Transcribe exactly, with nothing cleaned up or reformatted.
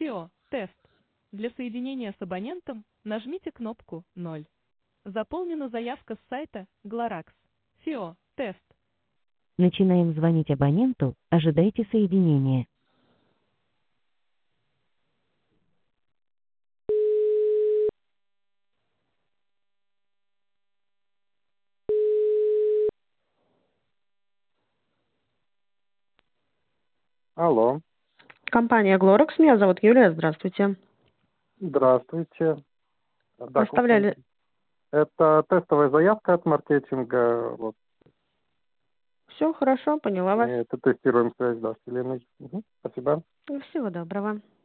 Сио, тест. Для соединения с абонентом нажмите кнопку ноль. Заполнена заявка с сайта Глоракс. Сио, тест. Начинаем звонить абоненту, ожидайте соединения. Алло, Компания Глоракс, меня зовут Юлия, здравствуйте. здравствуйте. Да, Оставляли... Константин. Это тестовая заявка от маркетинга. Вот. Все хорошо, поняла вас. Мы это тестируем связь, да, с Еленой. Мгм, спасибо. Всего доброго.